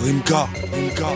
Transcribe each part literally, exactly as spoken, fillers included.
Rimka, Rimka,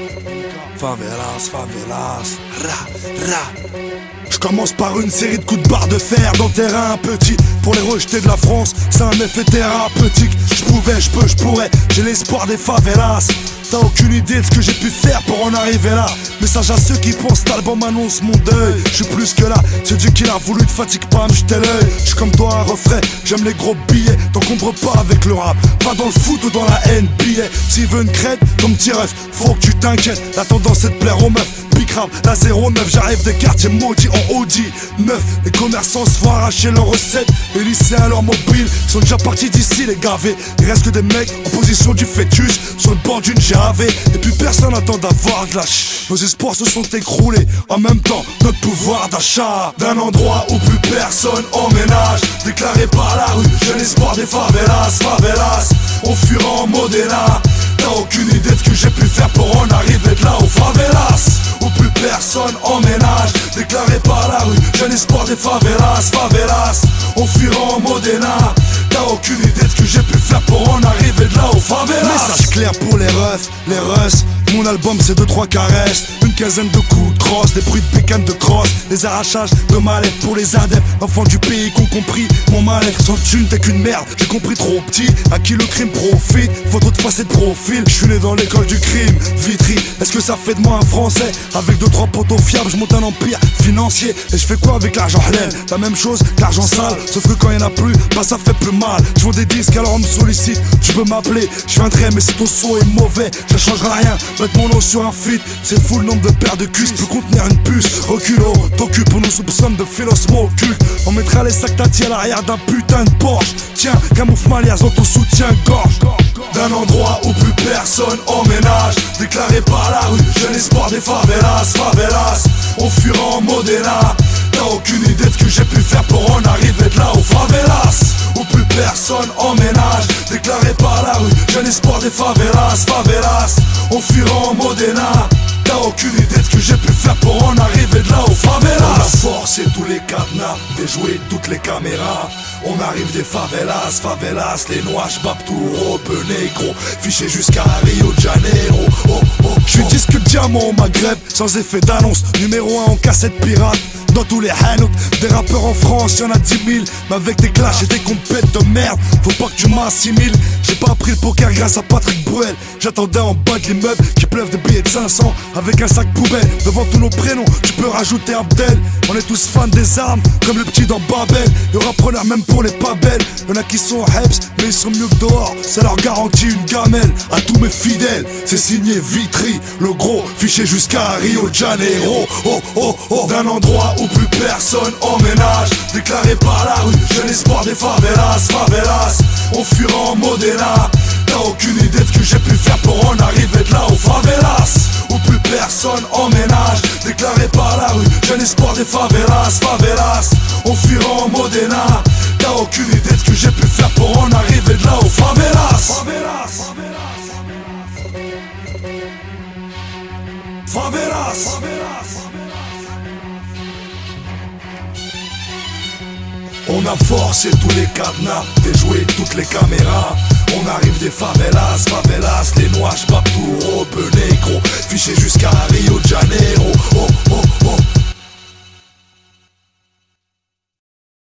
favelas, favelas, ra, ra. Je commence par une série de coups de barre de fer dans le terrain petit. Pour les rejeter de la France, c'est un effet thérapeutique. Je pouvais, je peux, je pourrais, j'ai l'espoir des favelas. T'as aucune idée de ce que j'ai pu faire pour en arriver là. Message à ceux qui pensent cet album annonce mon deuil. Je suis plus que là, c'est Dieu qui l'a voulu, te fatigue pas à me jeter l'œil. Je suis comme toi un refrain, j'aime les gros billets. T'encombres pas avec le rap, pas dans le foot ou dans la N B A. S'il veut une crête, ton petit ref, faut que tu t'inquiètes. La tendance c'est de plaire aux meufs. Big rap, la zéro neuf, j'arrive des quartiers maudits en Audi neuf. Les commerçants se font arracher leurs recettes. Les lycéens leurs mobiles sont déjà partis d'ici les gavés. Il reste que des mecs en position du fœtus sur le bord d'une G A V. Et puis personne n'attend d'avoir de la ch. Nos espoirs se sont écroulés. En même temps, notre pouvoir d'achat d'un endroit où plus personne emménage. Déclaré par la rue, j'ai l'espoir des favelas, favelas. On fuira en Modena. T'as aucune idée de ce que j'ai pu faire pour en arriver de là aux favelas où plus personne emménage. Déclaré par la rue, j'ai l'espoir des favelas, favelas. On fuira en Modena. T'as aucune idée de ce que j'ai pu faire pour en arriver de là aux favelas. Message clair pour les refs, les russes. Mon album c'est deux trois caresses, une quinzaine de coups de crosse, des bruits de bécanes de crosse, des arrachages de mallette pour les adeptes, enfants du pays qui ont compris mon mal-être. Sans thune t'es qu'une merde, j'ai compris trop petit, à qui le crime profite, faut trop de facettes de profil. Je suis né dans l'école du crime, Vitry, est-ce que ça fait de moi un français? Avec deux trois potos fiables, je monte un empire financier. Et je fais quoi avec l'argent halal? La même chose que l'argent sale, sauf que quand y'en a plus, bah ça fait plus mal. Je vends des disques alors on me sollicite, tu peux m'appeler, je viendrai mais si ton son est mauvais, ça changera rien. Mettre mon nom sur un feat, c'est fou le nombre de paires de cuisses peut contenir une puce. Reculo, t'occupe, on nous soupçonne de financement occulte. On mettra les sacs tati à l'arrière d'un putain de Porsche. Tiens, camoufle malias dans ton soutien-gorge. D'un endroit où plus personne emménage. Déclaré par la rue, j'ai l'espoir des favelas, favelas. On fuira en Modena. T'as aucune idée de ce que j'ai pu faire pour en arriver de là aux favelas où plus personne emménage. Déclaré par la rue, j'ai l'espoir des favelas, favelas. On fuira en Modena. T'as aucune idée de ce que j'ai pu faire pour en arriver de là aux favelas. On a forcé tous les cadenas, déjoué toutes les caméras. On arrive des favelas, favelas, les noix, Babtouro, Benegro, fiché jusqu'à Rio de Janeiro. Oh, oh, oh. Je suis disque diamant au Maghreb, sans effet d'annonce, numéro un en cassette pirate. Dans tous les hanout, des rappeurs en France, y'en a dix mille. Mais avec des clashs et des compètes de merde, faut pas que tu m'assimiles. J'ai pas appris le poker grâce à Patrick Bruel. J'attendais en bas de l'immeuble qui pleuve des billets de cinq cents. Avec un sac poubelle, devant tous nos prénoms, tu peux rajouter Abdel. On est tous fans des armes, comme le petit dans Babel. Y'aura preneur même pour les pas belles. Y'en a qui sont heps, mais ils sont mieux que dehors. Ça leur garantit une gamelle. À tous mes fidèles, c'est signé Vitry, le gros, fiché jusqu'à Rio de Janeiro. Oh oh oh, d'un endroit où plus personne emménage. Déclaré par la rue, j'ai l'espoir des favelas, favelas. On fuira en Modena. T'as aucune idée de ce que j'ai pu faire pour en arriver de là aux favelas où plus personne emménage. Déclaré par la rue, j'ai l'espoir des favelas, favelas. On fuira en Modena. T'as aucune idée de ce que j'ai pu faire pour en arriver de là aux favelas. Favelas, favelas, favelas. On a forcé tous les cadenas, déjoué toutes les caméras. On arrive des favelas, favelas, les noix, Babtouro, Benegro, fiché jusqu'à Rio de Janeiro. Oh oh oh.